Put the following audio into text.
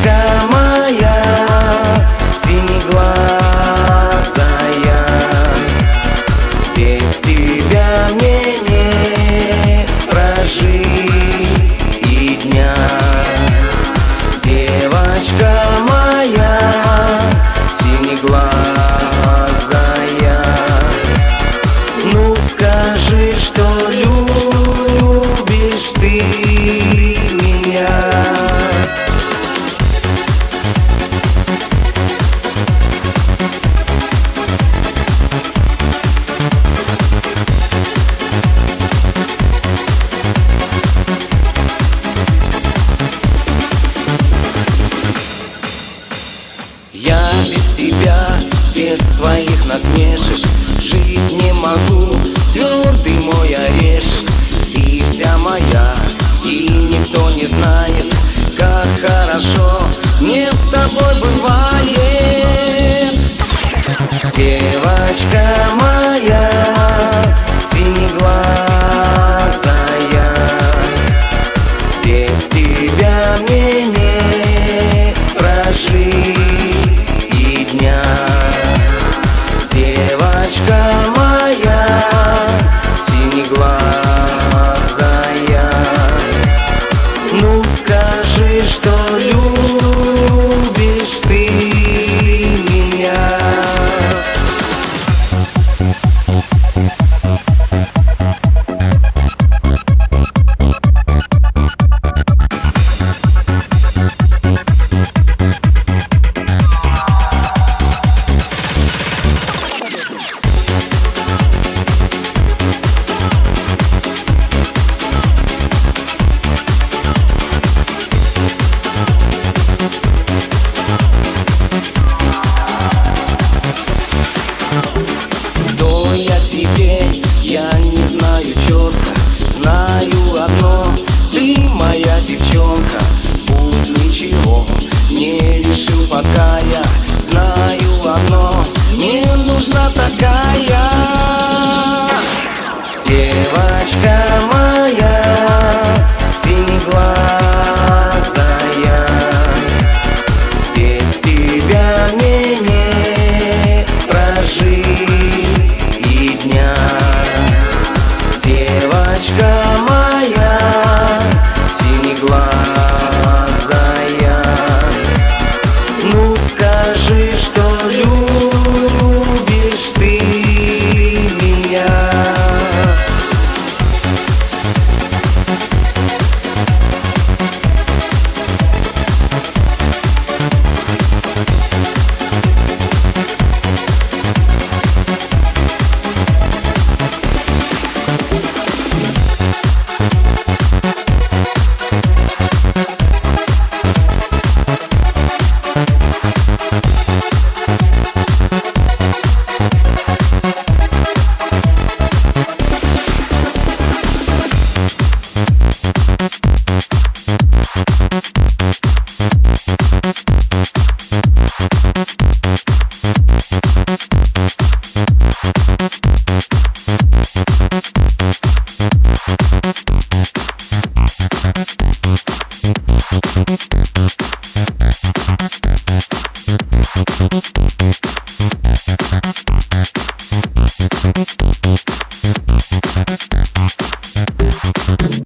девочка моя, синеглазая, без тебя мне не прожить и дня. Девочка моя, синеглазая, ну скажи, что любишь ты меня. Я без тебя, без твоих насмешек жить не могу, твердый мой орешек. Ты вся моя, и никто не знает, как хорошо мне с тобой бывает. Девочка моя, синеглазая, без тебя мне не прожить и дня. Девочка моя, синеглазая, ну скажи, что любишь ты меня. Кто я тебе, я не знаю четко, знаю одно, ты моя девчонка. Пусть ничего не решил пока